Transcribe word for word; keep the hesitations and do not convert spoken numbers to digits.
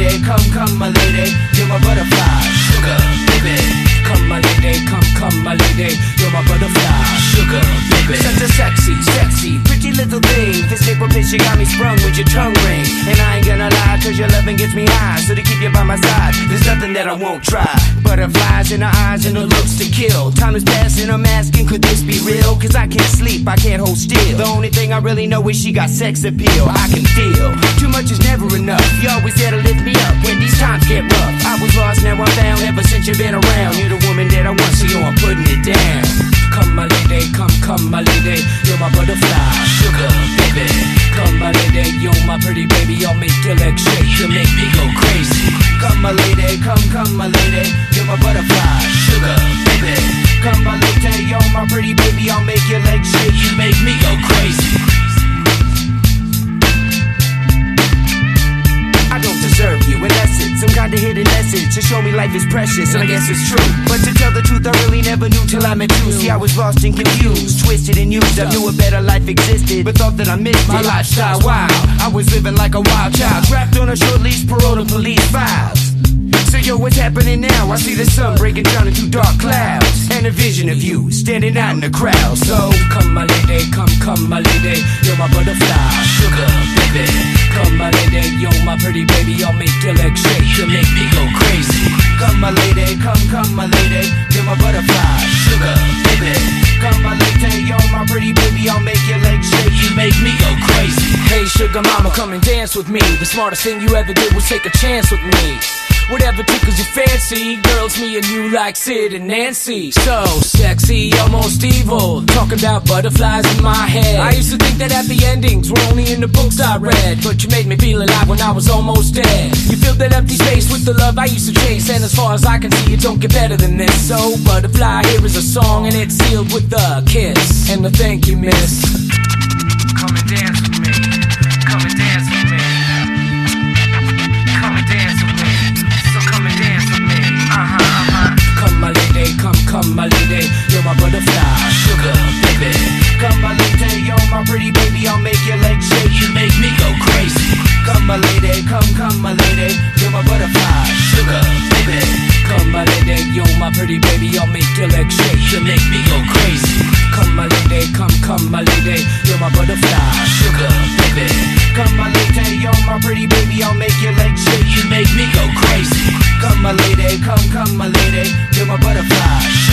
lady, come, come, my lady, you're my butterfly, sugar, baby. Come, my lady, come, come, my lady, you're my butterfly, sugar, baby. Such a sexy, sexy, pretty little thing. This paper bitch, you got me sprung with your tongue ring. And I ain't gonna lie, cause your loving gets me high. So to keep you by my side, there's nothing that I won't try. Butterflies in her eyes and her looks to kill. Time is passing, I'm asking, could this be real? Cause I can't sleep, I can't hold still. The only thing I really know is she got sex appeal. I can feel, too much is never enough. You always there to lift me up when these times get rough. I was lost, now I'm found, ever since you've been around. You're the woman that I want, so yo, I'm putting it down. Come, my lady, come, come, my lady, you're my butterfly, sugar, baby. Come, my lady, you're my pretty baby, I'll make your legs shake, you make me go crazy. Come, my lady, come, come, my lady, you're my butterfly, sugar, baby. Come, my lady, you're my pretty baby, I'll make your legs shake, you make me go crazy. I don't deserve you, unless it's some kind of hidden message to show me life is precious, and I guess it's true. But to tell the truth, I really never knew till I met you. See, I was lost and confused, twisted and used. I knew a better life existed, but thought that I missed my lifestyle. Wow, I was living like a wild child, trapped on a short leash, parole to police files. So yo, what's happening now? I see the sun breaking down into dark clouds, and a vision of you standing out in the crowd. So come, my lady, come, come, my lady, you're my butterfly, sugar, baby. Come, my lady, you're my pretty baby, I'll make your legs shake, you make me go crazy. Come, my lady, come, come, my lady, you're my butterfly, sugar, baby. Come, my lady, you're my pretty baby, I'll make your legs shake, you make me go crazy. Hey, sugar mama, come and dance with me. The smartest thing you ever did was take a chance with me. Whatever tickles your fancy, girls, me and you like Sid and Nancy. So sexy, almost evil, talking about butterflies in my head. I used to think that happy endings were only in the books I read, but you made me feel alive when I was almost dead. You filled that empty space with the love I used to chase, and as far as I can see, it don't get better than this. So butterfly, here is a song, and it's sealed with a kiss and a thank you, miss. Come and dance with me, come and dance with me, come and dance with me. Uh-huh, uh-huh. Come, my lady, come, come, my lady, you're my butterfly, sugar, baby. Come, my lady, you're my pretty baby, I'll make your legs shake, you make me go crazy. Come, my lady, come, come, my lady, you're my butterfly, sugar, baby. Come, my lady, you're my pretty baby, I'll make your legs shake, you make me go crazy. Come, my lady, come, come, my lady, you're my butterfly, sugar, baby. Come, my lady, you're my pretty baby, I'll make your legs shake, you make me go crazy. Come, my lady, come, come, my lady, you're my butterfly.